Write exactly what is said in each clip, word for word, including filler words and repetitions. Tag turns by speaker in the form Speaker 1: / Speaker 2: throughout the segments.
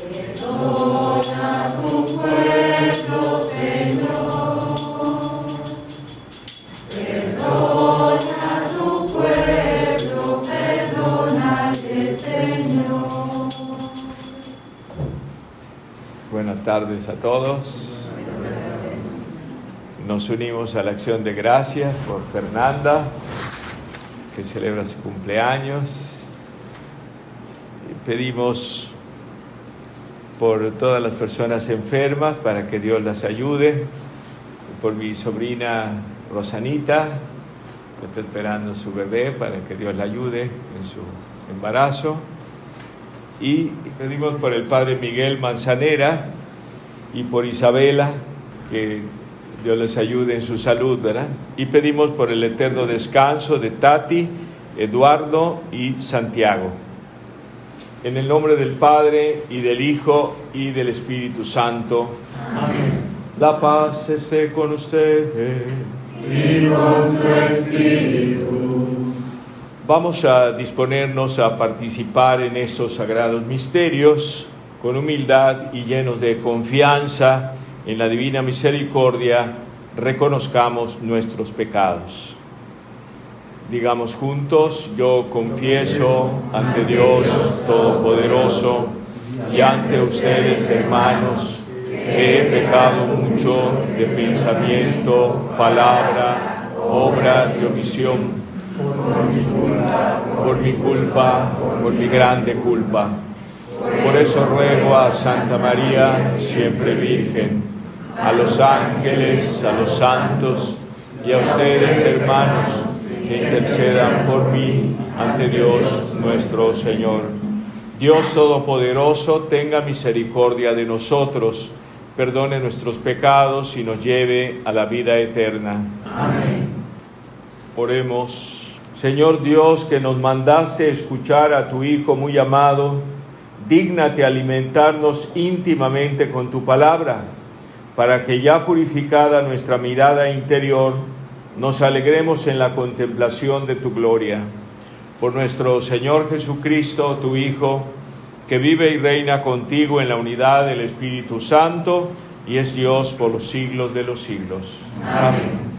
Speaker 1: Perdona a tu pueblo, Señor. Perdona a tu pueblo, perdónale, Señor.
Speaker 2: Buenas tardes a todos. Nos unimos a la acción de gracias por Fernanda, que celebra su cumpleaños. Y pedimos por todas las personas enfermas para que Dios las ayude, por mi sobrina Rosanita, que está esperando su bebé para que Dios la ayude en su embarazo. Y pedimos por el padre Miguel Manzanera y por Isabela, que Dios les ayude en su salud, ¿verdad? Y pedimos por el eterno descanso de Tati, Eduardo y Santiago. En el nombre del Padre, y del Hijo, y del Espíritu Santo. Amén. La paz esté con ustedes.
Speaker 1: Y con tu espíritu.
Speaker 2: Vamos a disponernos a participar en estos sagrados misterios con humildad y llenos de confianza en la divina misericordia. Reconozcamos nuestros pecados. Digamos juntos: yo confieso ante Dios Todopoderoso y ante ustedes, hermanos, que he pecado mucho de pensamiento, palabra, obra y omisión.
Speaker 1: Por mi culpa,
Speaker 2: por mi culpa, por mi grande culpa. Por eso ruego a Santa María, siempre Virgen, a los ángeles, a los santos y a ustedes, hermanos, que intercedan por mí ante Dios nuestro Señor. Dios Todopoderoso, tenga misericordia de nosotros, perdone nuestros pecados y nos lleve a la vida eterna.
Speaker 1: Amén.
Speaker 2: Oremos. Señor Dios, que nos mandaste escuchar a tu Hijo muy amado, dígnate alimentarnos íntimamente con tu palabra, para que ya purificada nuestra mirada interior, nos alegremos en la contemplación de tu gloria. Por nuestro Señor Jesucristo, tu Hijo, que vive y reina contigo en la unidad del Espíritu Santo, y es Dios por los siglos de los siglos. Amén.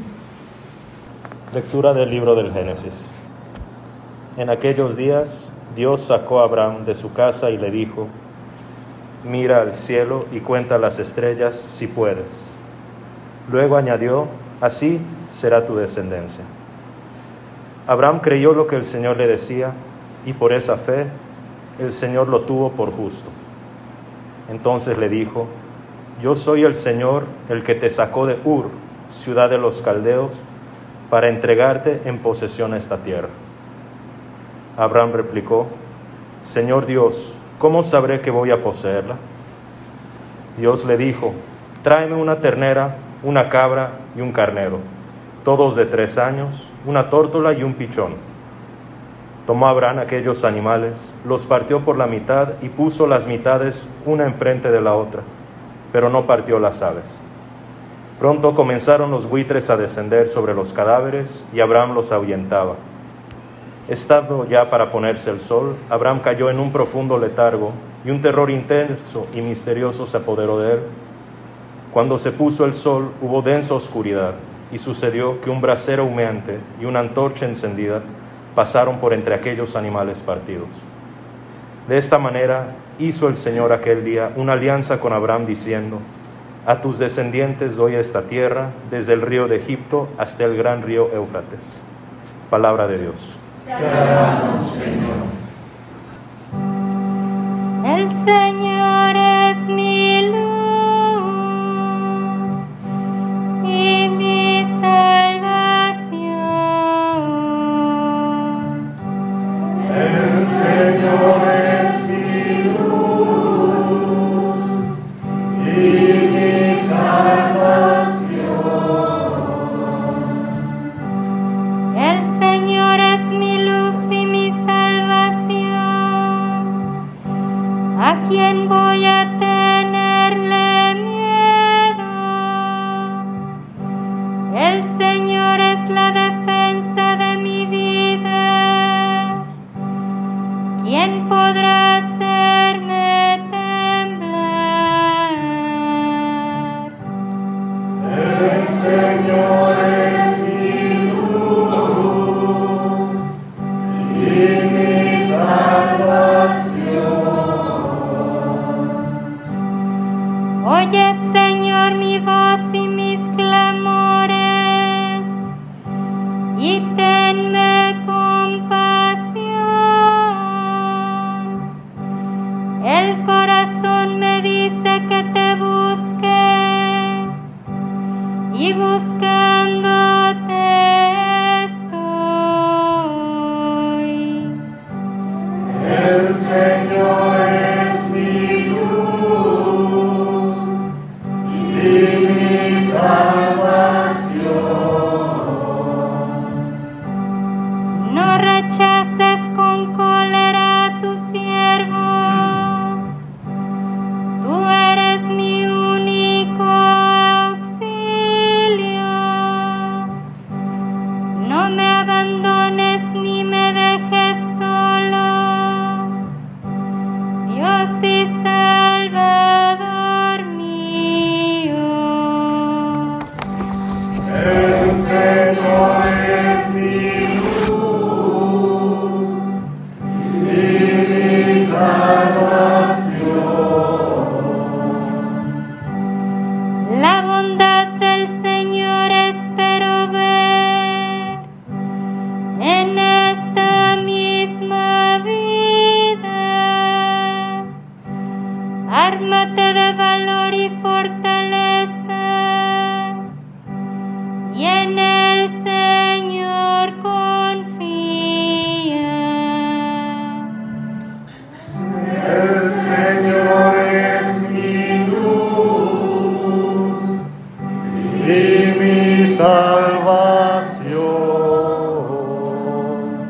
Speaker 3: Lectura del libro del Génesis. En aquellos días, Dios sacó a Abraham de su casa y le dijo: mira al cielo y cuenta las estrellas si puedes. Luego añadió: así será tu descendencia. Abraham creyó lo que el Señor le decía, y por esa fe el Señor lo tuvo por justo. Entonces le dijo: yo soy el Señor, el que te sacó de Ur, ciudad de los caldeos, para entregarte en posesión a esta tierra. Abraham replicó: Señor Dios, ¿cómo sabré que voy a poseerla? Dios le dijo: tráeme una ternera, una cabra y un carnero, todos de tres años, una tórtola y un pichón. Tomó Abraham aquellos animales, los partió por la mitad y puso las mitades una enfrente de la otra, pero no partió las aves. Pronto comenzaron los buitres a descender sobre los cadáveres y Abraham los ahuyentaba. Estando ya para ponerse el sol, Abraham cayó en un profundo letargo y un terror intenso y misterioso se apoderó de él. Cuando se puso el sol, hubo densa oscuridad y sucedió que un brasero humeante y una antorcha encendida pasaron por entre aquellos animales partidos. De esta manera hizo el Señor aquel día una alianza con Abraham diciendo: a tus descendientes doy esta tierra, desde el río de Egipto hasta el gran río Éufrates. Palabra de Dios.
Speaker 1: Te alabamos, Señor.
Speaker 4: El Señor es mi luz y mi salvación.
Speaker 1: El Señor es mi luz y mi salvación.
Speaker 4: El Señor es mi luz y mi salvación. ¿A quién voy a tenerle miedo? El Señor es la defensa de mi vida. ¿Quién podrá hacerme temblar? El corazón me dice que te busque y buscándote estoy.
Speaker 1: El Señor es mi luz y mi salvación.
Speaker 4: No rechaces con cólera a tu siervo. Tú eres mi único auxilio. No me abandones ni me dejes solo. Dios y Salvador mío.
Speaker 1: El Señor es mi luz y mi salvación.
Speaker 4: La bondad del Señor espero ver en esta misma vida. Ármate de valor y fortaleza, y en el Señor confía.
Speaker 1: El Señor es mi luz y mi salvación.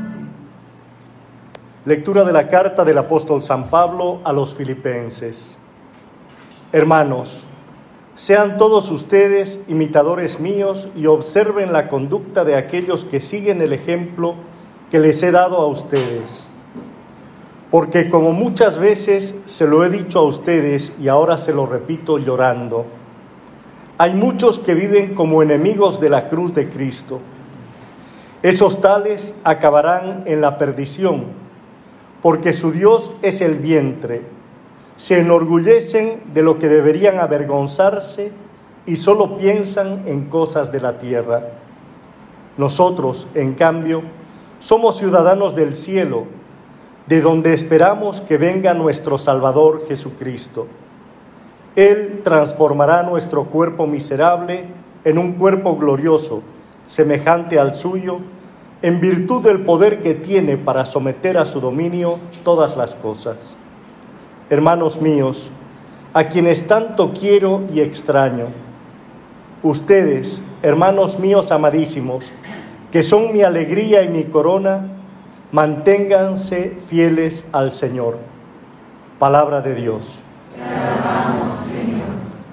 Speaker 5: Lectura de la carta del apóstol San Pablo a los Filipenses. Hermanos, sean todos ustedes imitadores míos y observen la conducta de aquellos que siguen el ejemplo que les he dado a ustedes. Porque como muchas veces se lo he dicho a ustedes y ahora se lo repito llorando, hay muchos que viven como enemigos de la cruz de Cristo. Esos tales acabarán en la perdición, porque su Dios es el vientre. Se enorgullecen de lo que deberían avergonzarse y solo piensan en cosas de la tierra. Nosotros, en cambio, somos ciudadanos del cielo, de donde esperamos que venga nuestro Salvador Jesucristo. Él transformará nuestro cuerpo miserable en un cuerpo glorioso, semejante al suyo, en virtud del poder que tiene para someter a su dominio todas las cosas. Hermanos míos, a quienes tanto quiero y extraño, ustedes, hermanos míos amadísimos, que son mi alegría y mi corona, manténganse fieles al Señor. Palabra de Dios.
Speaker 1: Te amamos, Señor.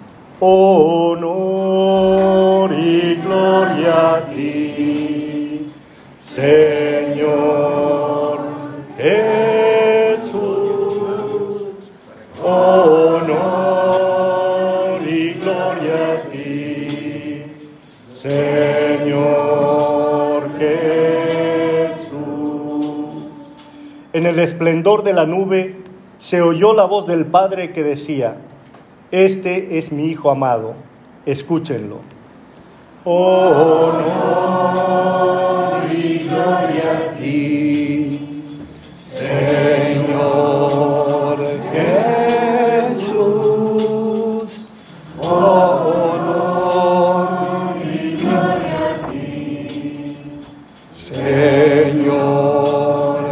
Speaker 5: Honor y gloria a ti, Señor Jesús. Honor y gloria a ti, Señor Jesús. En el esplendor de la nube se oyó la voz del Padre que decía: Este es mi Hijo amado, escúchenlo. Honor y gloria a ti, Señor Jesús. Honor y gloria a ti, Señor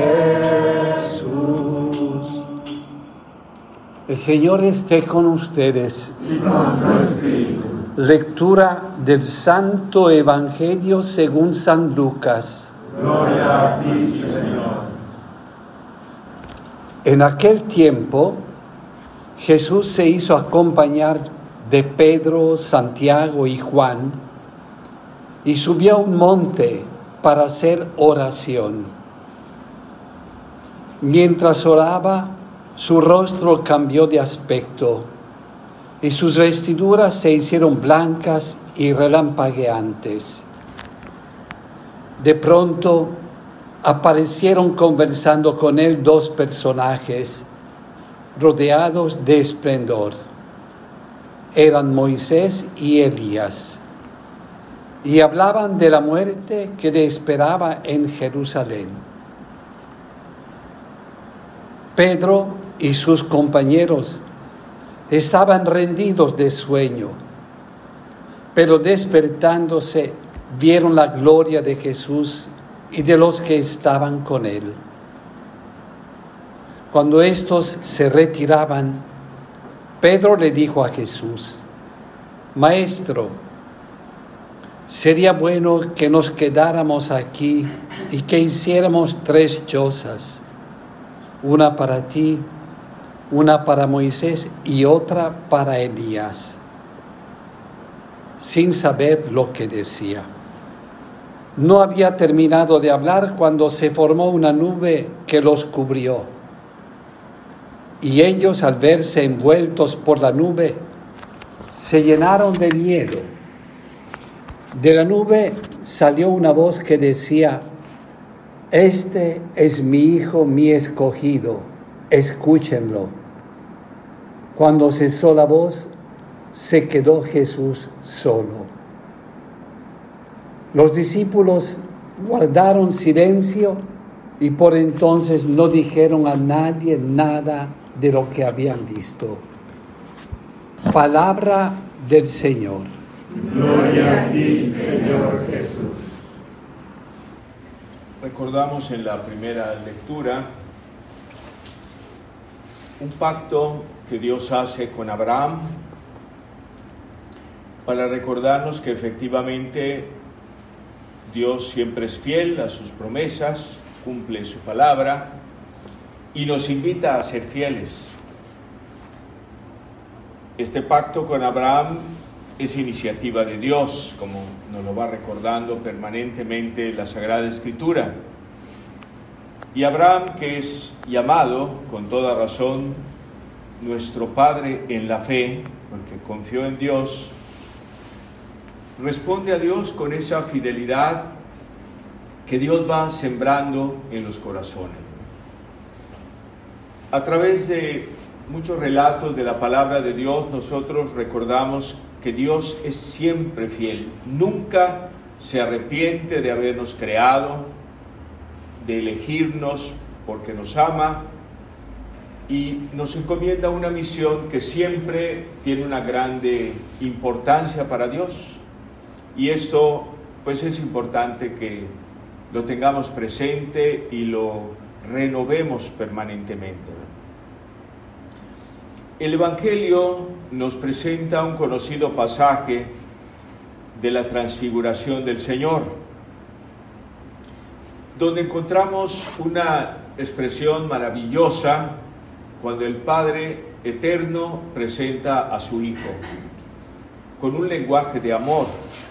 Speaker 5: Jesús.
Speaker 6: El Señor esté con ustedes.
Speaker 1: Y con tu espíritu.
Speaker 6: Lectura del Santo Evangelio según San Lucas.
Speaker 1: Gloria a ti, Señor.
Speaker 6: En aquel tiempo, Jesús se hizo acompañar de Pedro, Santiago y Juan y subió a un monte para hacer oración. Mientras oraba, su rostro cambió de aspecto y sus vestiduras se hicieron blancas y relampagueantes. De pronto aparecieron conversando con él dos personajes rodeados de esplendor. Eran Moisés y Elías, y hablaban de la muerte que le esperaba en Jerusalén. Pedro y sus compañeros estaban rendidos de sueño, pero despertándose vieron la gloria de Jesús y de los que estaban con él. Cuando éstos se retiraban, Pedro le dijo a Jesús: Maestro, sería bueno que nos quedáramos aquí y que hiciéramos tres chozas, una para ti, una para Moisés y otra para Elías, sin saber lo que decía. No había terminado de hablar cuando se formó una nube que los cubrió. Y ellos, al verse envueltos por la nube, se llenaron de miedo. De la nube salió una voz que decía: Este es mi Hijo, mi escogido, escúchenlo. Cuando cesó la voz, se quedó Jesús solo. Los discípulos guardaron silencio y por entonces no dijeron a nadie nada de lo que habían visto. Palabra del Señor.
Speaker 1: Gloria a ti, Señor Jesús.
Speaker 2: Recordamos en la primera lectura un pacto que Dios hace con Abraham para recordarnos que efectivamente Dios siempre es fiel a sus promesas, cumple su palabra y nos invita a ser fieles. Este pacto con Abraham es iniciativa de Dios, como nos lo va recordando permanentemente la Sagrada Escritura. Y Abraham, que es llamado con toda razón nuestro padre en la fe, porque confió en Dios, responde a Dios con esa fidelidad que Dios va sembrando en los corazones. A través de muchos relatos de la palabra de Dios, nosotros recordamos que Dios es siempre fiel, nunca se arrepiente de habernos creado, de elegirnos porque nos ama y nos encomienda una misión que siempre tiene una grande importancia para Dios. Y esto pues es importante que lo tengamos presente y lo renovemos permanentemente. El Evangelio nos presenta un conocido pasaje de la transfiguración del Señor, donde encontramos una expresión maravillosa cuando el Padre Eterno presenta a su Hijo, con un lenguaje de amor.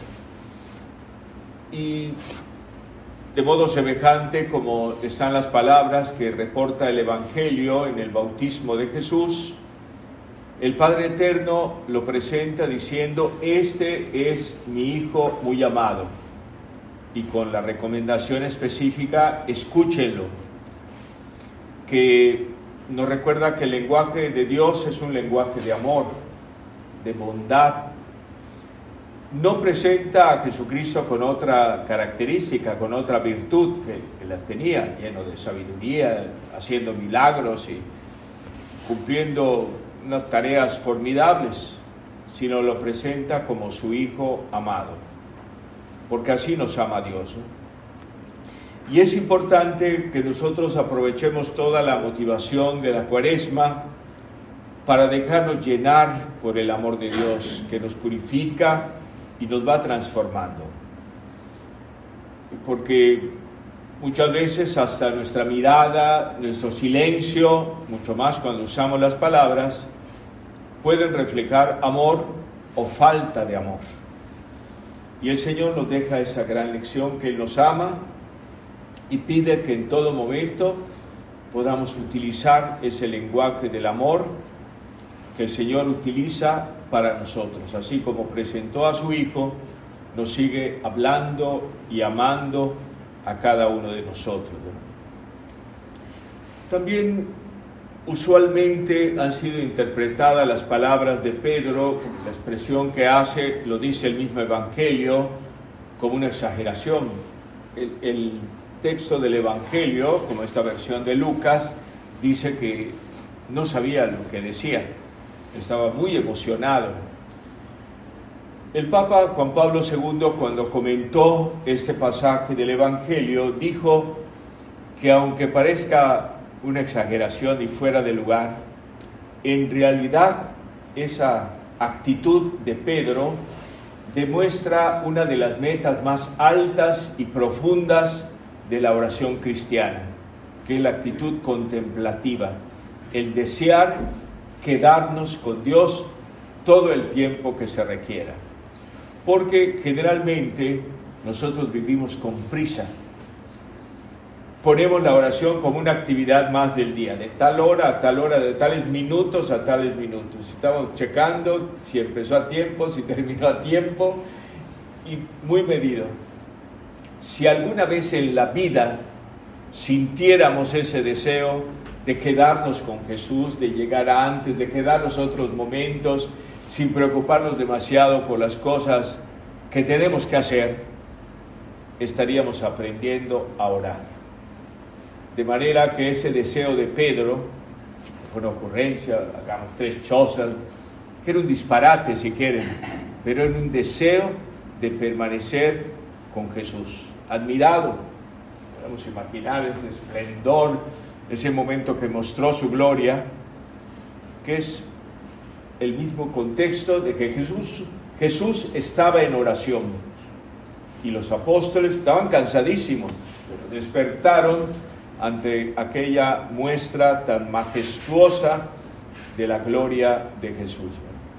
Speaker 2: Y de modo semejante como están las palabras que reporta el Evangelio en el bautismo de Jesús, el Padre Eterno lo presenta diciendo: Este es mi Hijo muy amado. Y con la recomendación específica: escúchenlo. Que nos recuerda que el lenguaje de Dios es un lenguaje de amor, de bondad. No presenta a Jesucristo con otra característica, con otra virtud que, que las tenía, lleno de sabiduría, haciendo milagros y cumpliendo unas tareas formidables, sino lo presenta como su Hijo amado, porque así nos ama Dios, ¿no? Y es importante que nosotros aprovechemos toda la motivación de la Cuaresma para dejarnos llenar por el amor de Dios, que nos purifica y nos va transformando. Porque muchas veces hasta nuestra mirada, nuestro silencio, mucho más cuando usamos las palabras, pueden reflejar amor o falta de amor. Y el Señor nos deja esa gran lección, que Él nos ama y pide que en todo momento podamos utilizar ese lenguaje del amor que el Señor utiliza para nosotros. Así como presentó a su Hijo, nos sigue hablando y amando a cada uno de nosotros. También usualmente han sido interpretadas las palabras de Pedro, la expresión que hace, lo dice el mismo Evangelio, como una exageración. El, el texto del Evangelio, como esta versión de Lucas, dice que no sabía lo que decía, estaba muy emocionado. El Papa Juan Pablo segundo, cuando comentó este pasaje del Evangelio, dijo que aunque parezca una exageración y fuera de lugar, en realidad esa actitud de Pedro demuestra una de las metas más altas y profundas de la oración cristiana, que es la actitud contemplativa, el desear quedarnos con Dios todo el tiempo que se requiera. Porque generalmente nosotros vivimos con prisa. Ponemos la oración como una actividad más del día, de tal hora a tal hora, de tales minutos a tales minutos. Estamos checando si empezó a tiempo, si terminó a tiempo, y muy medido. Si alguna vez en la vida sintiéramos ese deseo de quedarnos con Jesús, de llegar antes, de quedarnos otros momentos, sin preocuparnos demasiado por las cosas que tenemos que hacer, estaríamos aprendiendo a orar. De manera que ese deseo de Pedro, fue una ocurrencia, hagamos tres chozas, que era un disparate si quieren, pero era un deseo de permanecer con Jesús, admirado. Podemos imaginar ese esplendor, ese momento que mostró su gloria, que es el mismo contexto de que Jesús, Jesús estaba en oración y los apóstoles estaban cansadísimos, pero despertaron ante aquella muestra tan majestuosa de la gloria de Jesús.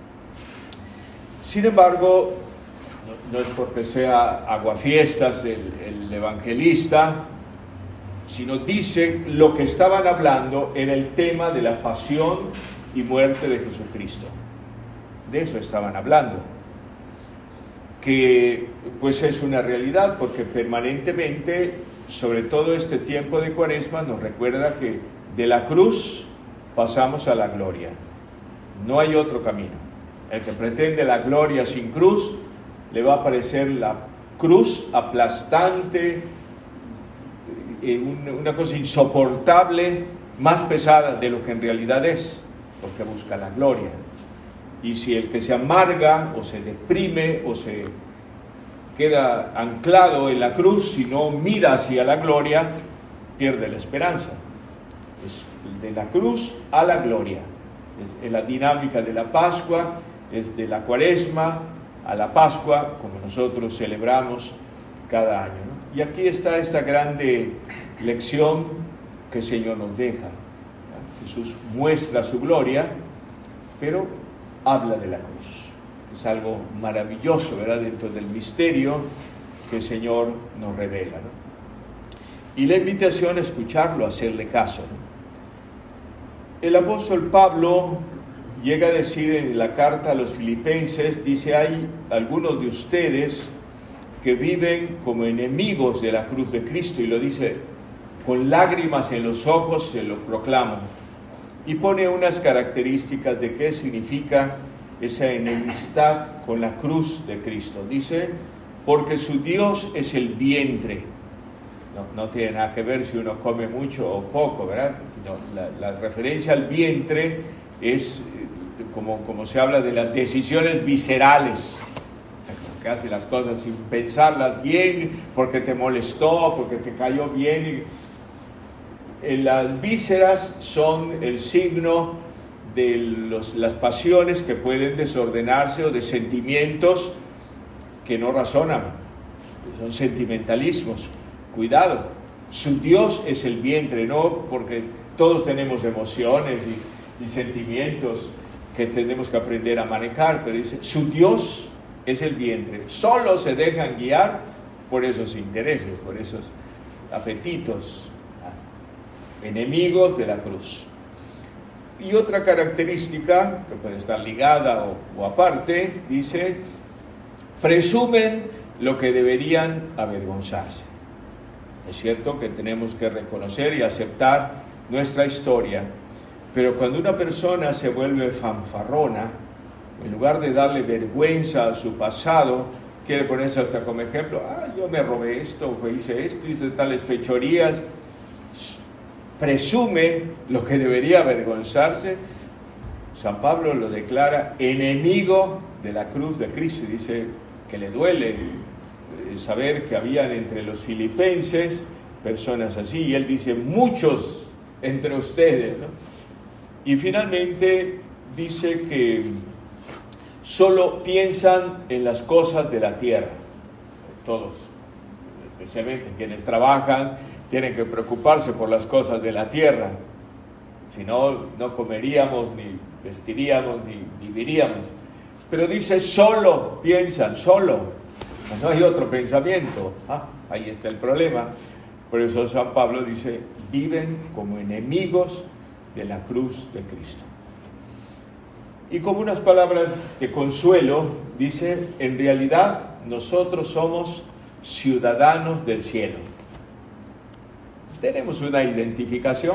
Speaker 2: Sin embargo, no, no es porque sea aguafiestas el, el evangelista, sino dice lo que estaban hablando era el tema de la pasión y muerte de Jesucristo. De eso estaban hablando, que pues es una realidad, porque permanentemente, sobre todo este tiempo de Cuaresma, nos recuerda que de la cruz pasamos a la gloria. No hay otro camino. El que pretende la gloria sin cruz, le va a parecer la cruz aplastante, una cosa insoportable, más pesada de lo que en realidad es, porque busca la gloria. Y si el que se amarga o se deprime o se queda anclado en la cruz, si no mira hacia la gloria, pierde la esperanza. Es de la cruz a la gloria. Es la dinámica de la Pascua, es de la Cuaresma a la Pascua, como nosotros celebramos cada año, ¿no? Y aquí está esta grande lección que el Señor nos deja. Jesús muestra su gloria, pero habla de la cruz. Es algo maravilloso, ¿verdad?, dentro del misterio que el Señor nos revela, ¿no? Y la invitación a escucharlo, a hacerle caso, ¿no? El apóstol Pablo llega a decir en la carta a los filipenses, dice, hay algunos de ustedes que viven como enemigos de la cruz de Cristo, y lo dice con lágrimas en los ojos, se lo proclaman, y pone unas características de qué significa esa enemistad con la cruz de Cristo. Dice, porque su Dios es el vientre. No, no tiene nada que ver si uno come mucho o poco, ¿verdad? Sino la, la referencia al vientre es como, como se habla de las decisiones viscerales, que hace las cosas sin pensarlas bien, porque te molestó, porque te cayó bien. Las vísceras son el signo de los, las pasiones que pueden desordenarse o de sentimientos que no razonan, son sentimentalismos. Cuidado, su Dios es el vientre, no porque todos tenemos emociones y, y sentimientos que tenemos que aprender a manejar, pero dice, su Dios es el vientre, solo se dejan guiar por esos intereses, por esos apetitos, enemigos de la cruz. Y otra característica, que puede estar ligada o, o aparte, dice, presumen lo que deberían avergonzarse. Es cierto que tenemos que reconocer y aceptar nuestra historia, pero cuando una persona se vuelve fanfarrona, en lugar de darle vergüenza a su pasado, quiere ponerse hasta como ejemplo, ah, yo me robé esto, o hice esto, hice tales fechorías. presume lo que debería avergonzarse, San Pablo lo declara enemigo de la cruz de Cristo, y dice que le duele saber que habían entre los filipenses personas así, y él dice muchos entre ustedes, ¿no? Y finalmente dice que solo piensan en las cosas de la tierra, todos, especialmente quienes trabajan, tienen que preocuparse por las cosas de la tierra, si no, no comeríamos, ni vestiríamos, ni viviríamos. Pero dice, solo piensan, solo, no hay otro pensamiento. Ah, ahí está el problema. Por eso San Pablo dice, viven como enemigos de la cruz de Cristo. Y como unas palabras de consuelo, dice, en realidad nosotros somos ciudadanos del cielo. Tenemos una identificación,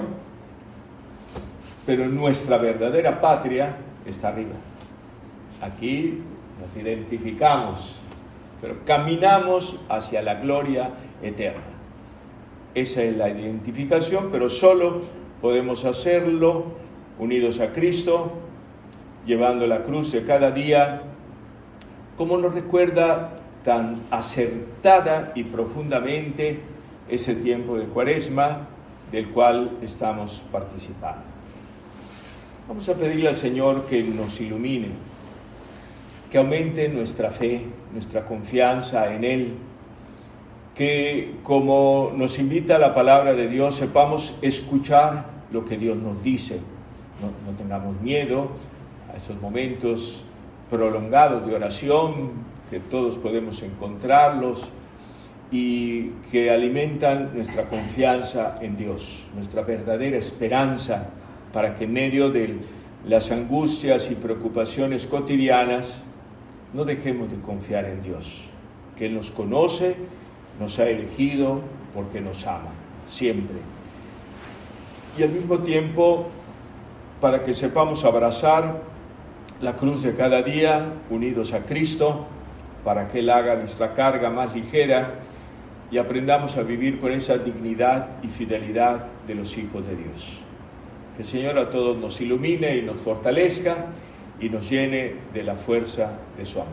Speaker 2: pero nuestra verdadera patria está arriba. Aquí nos identificamos, pero caminamos hacia la gloria eterna. Esa es la identificación, pero solo podemos hacerlo unidos a Cristo, llevando la cruz de cada día, como nos recuerda tan acertada y profundamente ese tiempo de Cuaresma del cual estamos participando. Vamos a pedirle al Señor que nos ilumine, que aumente nuestra fe, nuestra confianza en Él, que como nos invita la palabra de Dios, sepamos escuchar lo que Dios nos dice, no, no tengamos miedo a esos momentos prolongados de oración, que todos podemos encontrarlos, y que alimentan nuestra confianza en Dios, nuestra verdadera esperanza, para que en medio de las angustias y preocupaciones cotidianas no dejemos de confiar en Dios, que Él nos conoce, nos ha elegido porque nos ama, siempre. Y al mismo tiempo, para que sepamos abrazar la cruz de cada día, unidos a Cristo, para que Él haga nuestra carga más ligera y aprendamos a vivir con esa dignidad y fidelidad de los hijos de Dios. Que el Señor a todos nos ilumine y nos fortalezca y nos llene de la fuerza de su amor.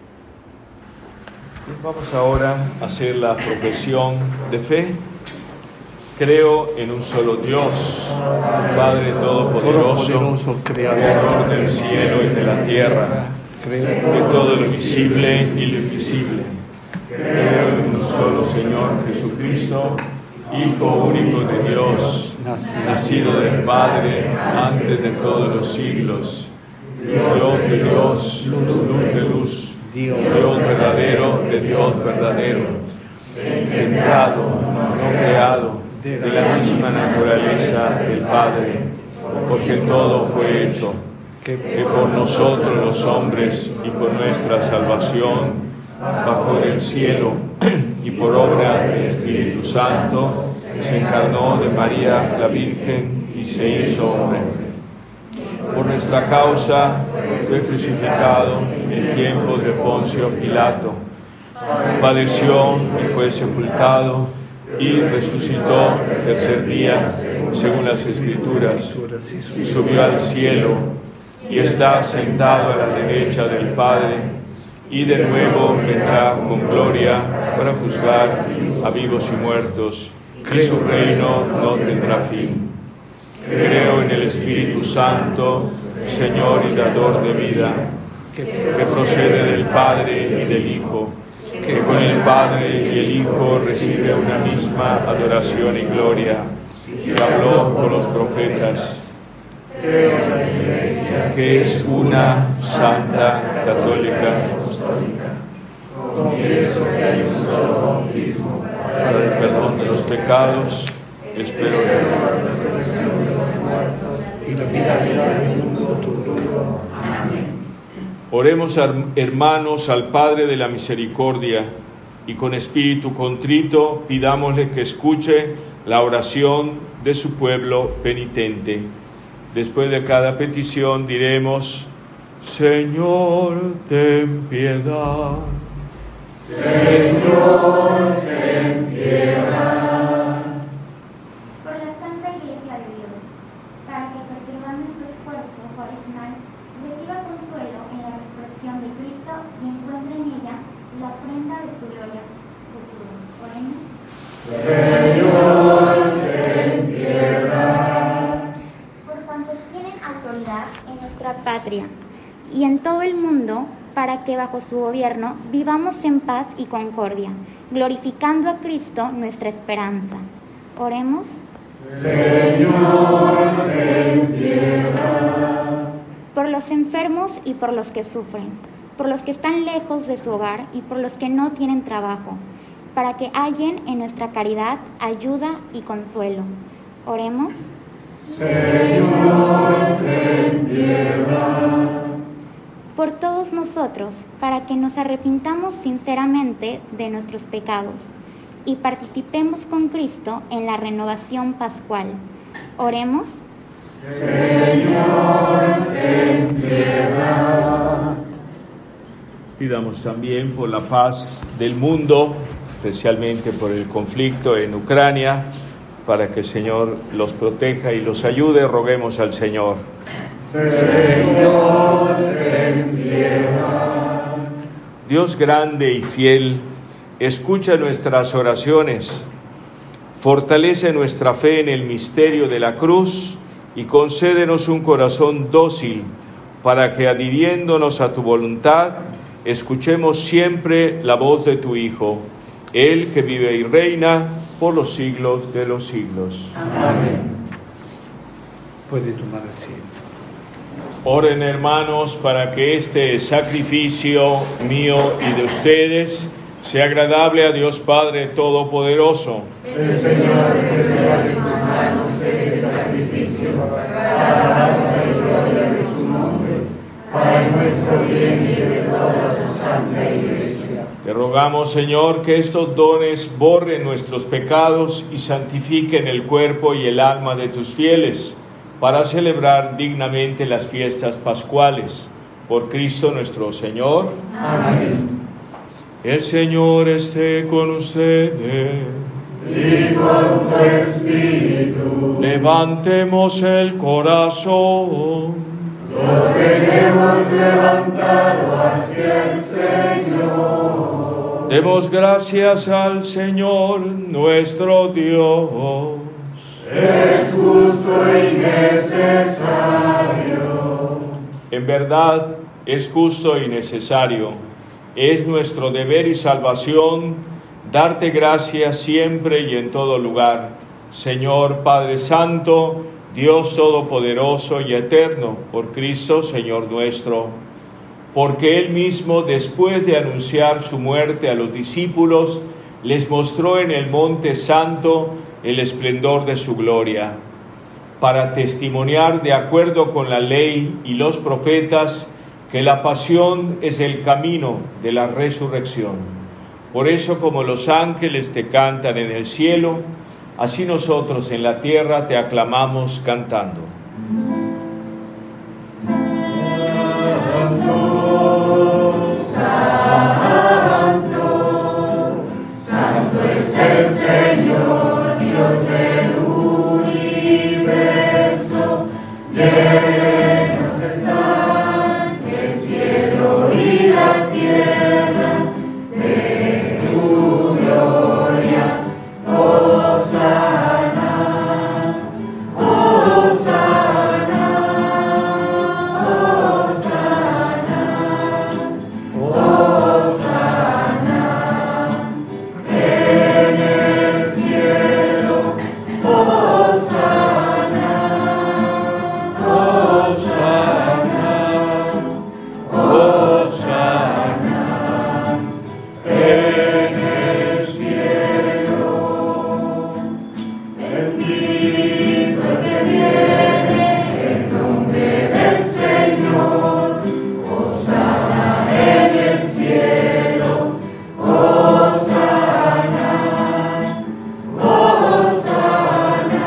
Speaker 2: Vamos ahora a hacer la profesión de fe. Creo en un solo Dios, Padre Todopoderoso, Creador del cielo y de la tierra, de todo lo visible y lo invisible. Creo en un solo Señor Jesucristo, Hijo único de Dios, nacido del Padre antes de todos los siglos, Dios de Dios, luz de luz, Dios verdadero de Dios verdadero, engendrado, no creado, de la misma naturaleza del Padre, porque todo fue hecho, que por nosotros los hombres y por nuestra salvación, bajó del cielo y por obra del Espíritu Santo se encarnó de María la Virgen y se hizo hombre. Por nuestra causa fue crucificado en tiempos de Poncio Pilato, padeció y fue sepultado y resucitó el tercer día, según las Escrituras, subió al cielo y está sentado a la derecha del Padre, y de nuevo vendrá con gloria para juzgar a vivos y muertos, y su reino no tendrá fin. Creo en el Espíritu Santo, Señor y dador de vida, que procede del Padre y del Hijo, que con el Padre y el Hijo recibe una misma adoración y gloria, que habló con los profetas. Creo en la Iglesia, que es una santa, católica, apostólica. Confieso que hay un solo bautismo para el perdón de los pecados. Espero que la resurrección de los muertos y la vida en un futuro. Amén. Oremos, hermanos, al Padre de la Misericordia, y con espíritu contrito pidámosle que escuche la oración de su pueblo penitente. Después de cada petición diremos: Señor, ten piedad. Señor, ten piedad.
Speaker 4: Por la Santa Iglesia
Speaker 7: nuestra patria y en todo el mundo, para que bajo su gobierno vivamos en paz y concordia, glorificando a Cristo nuestra esperanza. Oremos.
Speaker 1: Señor, ten piedad.
Speaker 7: Por los enfermos y por los que sufren, por los que están lejos de su hogar y por los que no tienen trabajo, para que hallen en nuestra caridad ayuda y consuelo. Oremos.
Speaker 1: Señor, ten piedad.
Speaker 7: Por todos nosotros, para que nos arrepintamos sinceramente de nuestros pecados y participemos con Cristo en la renovación pascual. Oremos.
Speaker 1: Señor, ten piedad.
Speaker 2: Pidamos también por la paz del mundo, especialmente por el conflicto en Ucrania, para que el Señor los proteja y los ayude. Roguemos al Señor.
Speaker 1: Señor, ten piedad.
Speaker 2: Dios grande y fiel, escucha nuestras oraciones, fortalece nuestra fe en el misterio de la cruz y concédenos un corazón dócil para que, adhiriéndonos a tu voluntad, escuchemos siempre la voz de tu Hijo, Él que vive y reina por los siglos de los siglos.
Speaker 6: Amén. Puede tomar asiento.
Speaker 2: Oren, hermanos, para que este sacrificio mío y de ustedes sea agradable a Dios Padre Todopoderoso.
Speaker 1: El Señor receba de tus manos este sacrificio para la y gloria de su nombre, para nuestro bien y de toda su santa Iglesia.
Speaker 2: Te rogamos, Señor, que estos dones borren nuestros pecados y santifiquen el cuerpo y el alma de tus fieles, para celebrar dignamente las fiestas pascuales. Por Cristo nuestro Señor.
Speaker 1: Amén.
Speaker 2: El Señor esté con ustedes.
Speaker 1: Y con tu espíritu.
Speaker 2: Levantemos el corazón.
Speaker 1: Lo tenemos levantado hacia el Señor.
Speaker 2: Demos gracias al Señor nuestro Dios.
Speaker 1: Es justo y necesario.
Speaker 2: En verdad, es justo y necesario. Es nuestro deber y salvación darte gracias siempre y en todo lugar, Señor Padre Santo, Dios Todopoderoso y Eterno, por Cristo, Señor nuestro. Porque Él mismo, después de anunciar su muerte a los discípulos, les mostró en el Monte Santo el esplendor de su gloria, para testimoniar de acuerdo con la ley y los profetas que la pasión es el camino de la resurrección. Por eso, como los ángeles te cantan en el cielo, así nosotros en la tierra te aclamamos cantando.
Speaker 1: Santo, santo es el Señor, Dios del universo. Llenos están el cielo y la tierra de tu gloria. Hosana, Hosana, Hosana, Hosana en el cielo. Hosana, Hosana, Hosana en el cielo. Bendito el que viene en nombre del Señor. Hosana en el cielo. Hosana, Hosana,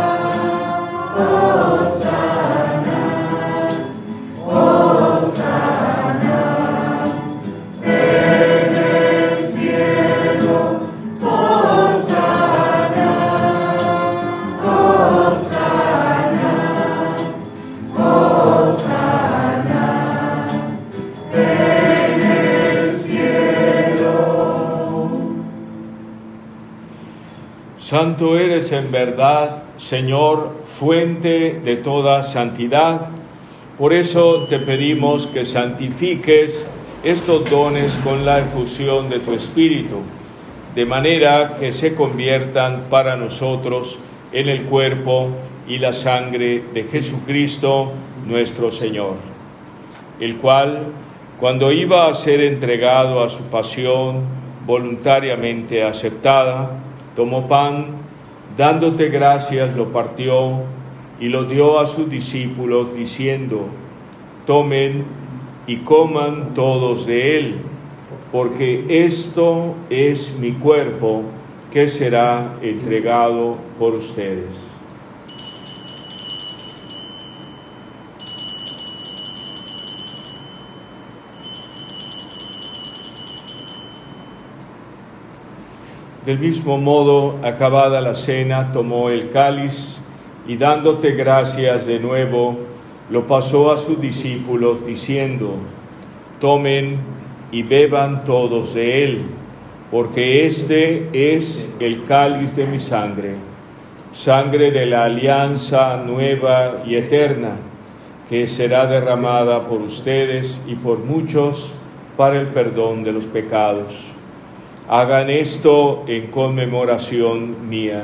Speaker 1: Hosana, Hosana en el cielo. Hosana, Hosana, Hosana en el cielo.
Speaker 2: Santo eres en verdad, Señor, fuente de toda santidad. Por eso te pedimos que santifiques estos dones con la efusión de tu Espíritu, de manera que se conviertan para nosotros en el cuerpo y la sangre de Jesucristo nuestro Señor, el cual, cuando iba a ser entregado a su pasión voluntariamente aceptada, tomó pan, dándote gracias, lo partió y lo dio a sus discípulos, diciendo: tomen y coman todos de él, porque esto es mi cuerpo que será entregado por ustedes. Del mismo modo, acabada la cena, tomó el cáliz y dándote gracias de nuevo, lo pasó a sus discípulos, diciendo: tomen y beban todos de él, porque este es el cáliz de mi sangre, sangre de la alianza nueva y eterna, que será derramada por ustedes y por muchos para el perdón de los pecados. Hagan esto en conmemoración mía.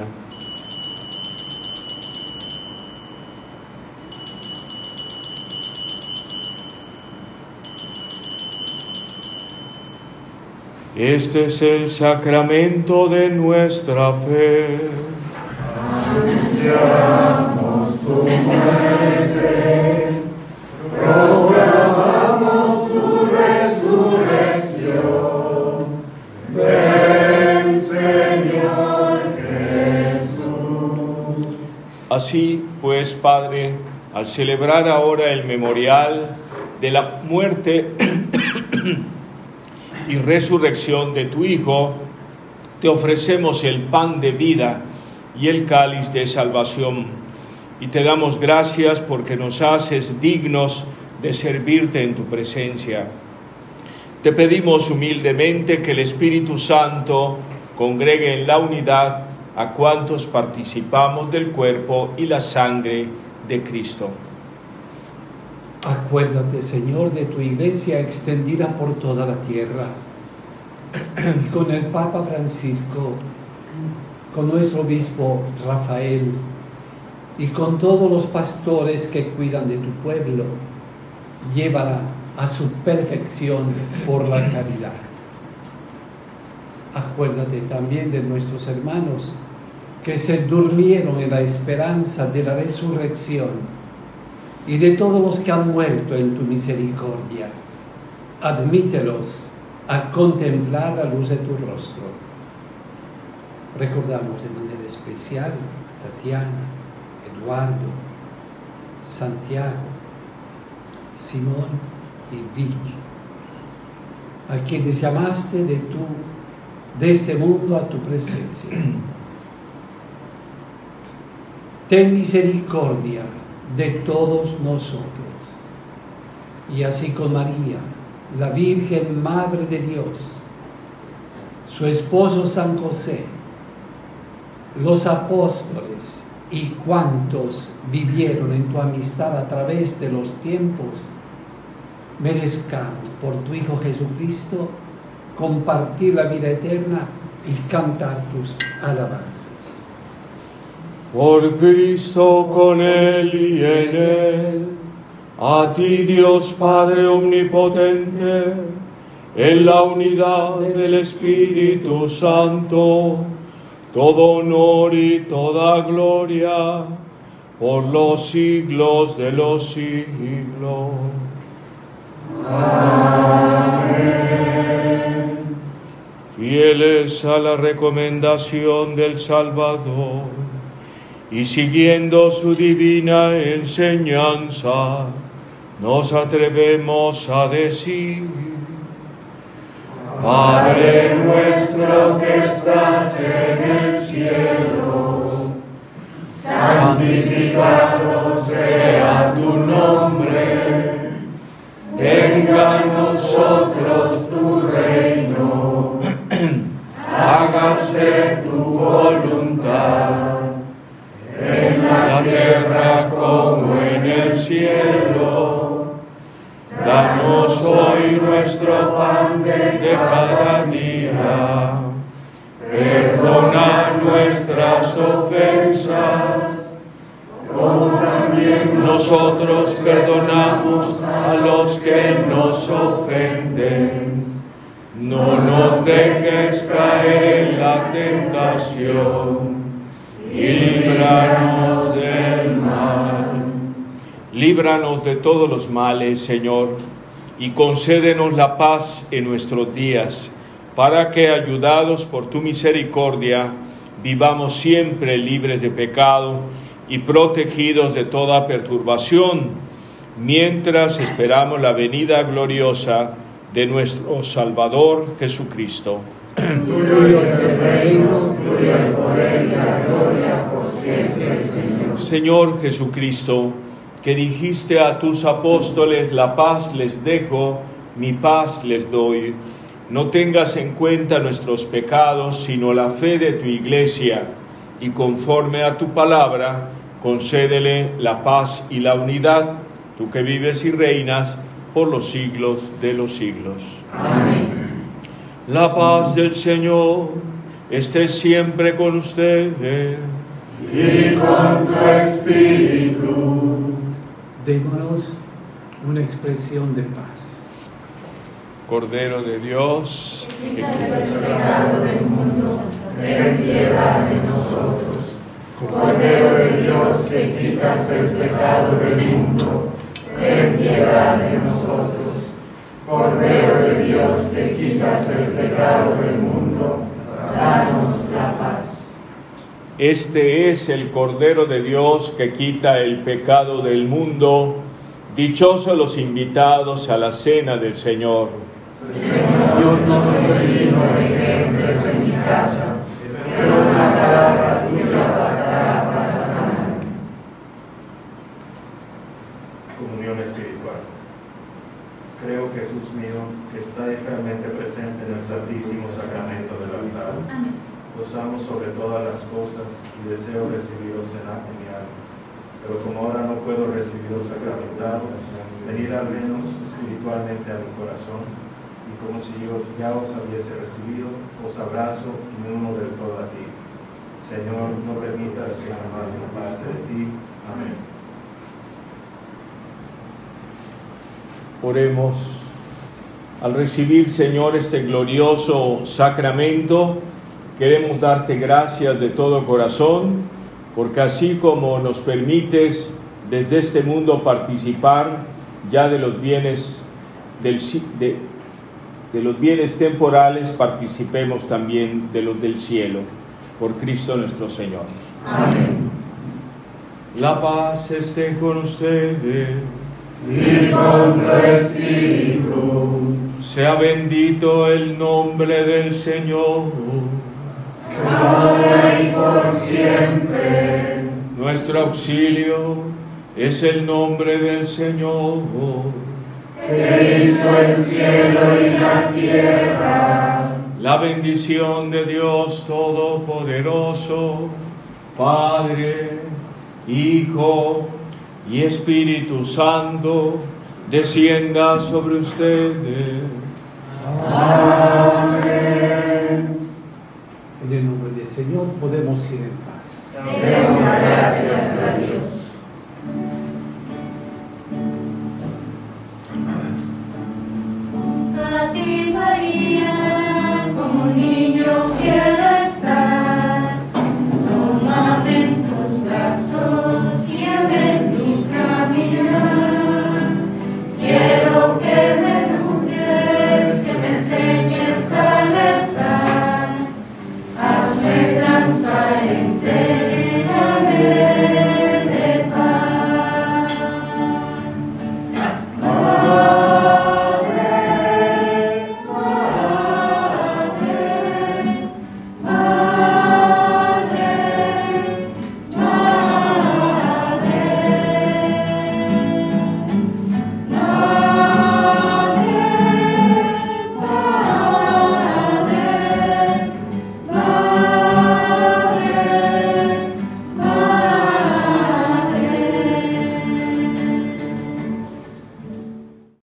Speaker 2: Este es el sacramento de nuestra fe.
Speaker 1: Anunciamos tu muerte, proclamamos tu resurrección. Ven, Señor Jesús.
Speaker 2: Así pues, Padre, al celebrar ahora el memorial de la muerte y resurrección de tu Hijo, te ofrecemos el pan de vida y el cáliz de salvación, y te damos gracias porque nos haces dignos de servirte en tu presencia. Te pedimos humildemente que el Espíritu Santo congregue en la unidad a cuantos participamos del cuerpo y la sangre de Cristo.
Speaker 6: Acuérdate, Señor, de tu iglesia extendida por toda la tierra, con el Papa Francisco, con nuestro obispo Rafael y con todos los pastores que cuidan de tu pueblo. Llévala a su perfección por la caridad. Acuérdate también de nuestros hermanos que se durmieron en la esperanza de la resurrección y de todos los que han muerto en tu misericordia. Admítelos a contemplar la luz de tu rostro. Recordamos de manera especial a Tatiana, Eduardo, Santiago, Simón y Vicky, a quienes llamaste de, tu, de este mundo a tu presencia. Ten misericordia de todos nosotros, y así con María, la Virgen Madre de Dios, su esposo San José, los apóstoles y cuantos vivieron en tu amistad a través de los tiempos, merezcamos por tu Hijo Jesucristo compartir la vida eterna y cantar tus alabanzas.
Speaker 2: Por Cristo, con Él y en Él, a ti Dios Padre Omnipotente, en la unidad del Espíritu Santo, todo honor y toda gloria por los siglos de los siglos. Amén. Fieles a la recomendación del Salvador y siguiendo su divina enseñanza, nos atrevemos a decir:
Speaker 1: Padre nuestro que estás en el cielo, santificado sea tu nombre. Venga a nosotros tu reino, hágase tu voluntad, en la tierra como en el cielo.
Speaker 2: nuestro pan de cada día. Perdona nuestras ofensas, como también nosotros perdonamos a los que nos ofenden. No nos dejes caer en la tentación y líbranos del mal. Líbranos de todos los males, Señor, y concédenos la paz en nuestros días, para que, ayudados por tu misericordia, vivamos siempre libres de pecado y protegidos de toda perturbación, mientras esperamos la venida gloriosa de nuestro Salvador Jesucristo.
Speaker 1: Tuyo es el reino, tuyo el poder y la gloria por siempre, Señor.
Speaker 2: Señor Jesucristo, que dijiste a tus apóstoles, la paz les dejo, mi paz les doy. No tengas en cuenta nuestros pecados, sino la fe de tu Iglesia, y conforme a tu palabra, concédele la paz y la unidad, tú que vives y reinas por los siglos de los siglos.
Speaker 1: Amén.
Speaker 2: La paz del Señor esté siempre con ustedes.
Speaker 1: Y con tu espíritu.
Speaker 6: Démonos una expresión de paz.
Speaker 2: Cordero de Dios,
Speaker 1: Que quitas el pecado del mundo, ten piedad de nosotros. Cordero de Dios, que quitas el pecado del mundo, ten piedad de nosotros. Cordero de Dios, que quitas el pecado del mundo, danos la paz.
Speaker 2: este es el Cordero de Dios que quita el pecado del mundo. Dichosos los invitados a la cena del Señor.
Speaker 1: Señor, no soy digno de que entres en mi casa, pero una palabra tuya bastará para sanar.
Speaker 3: Comunión espiritual. Creo, Jesús mío, que está realmente presente en el Santísimo Sacramento del altar. Los amo sobre todas las cosas y deseo recibiros en mi alma. Pero como ahora no puedo recibiros sacramentado, venid al menos espiritualmente a mi corazón, y como si yo ya os hubiese recibido, os abrazo y me uno del todo a ti. Señor, no permitas que jamás me aparte de ti. Amén.
Speaker 2: Oremos. Al recibir, Señor, este glorioso sacramento, queremos darte gracias de todo corazón, porque así como nos permites desde este mundo participar ya de los bienes del, de, de los bienes temporales, participemos también de los del cielo, por Cristo nuestro Señor.
Speaker 1: Amén.
Speaker 2: La paz esté con ustedes.
Speaker 1: Y con tu espíritu.
Speaker 2: Sea bendito el nombre del Señor.
Speaker 1: Ahora y por siempre.
Speaker 2: Nuestro auxilio es el nombre del Señor,
Speaker 1: Que hizo el cielo y la tierra.
Speaker 2: la bendición de Dios Todopoderoso, Padre, Hijo y Espíritu Santo, descienda sobre ustedes.
Speaker 1: Amén.
Speaker 6: En el nombre del Señor podemos ir en paz.
Speaker 1: Demos gracias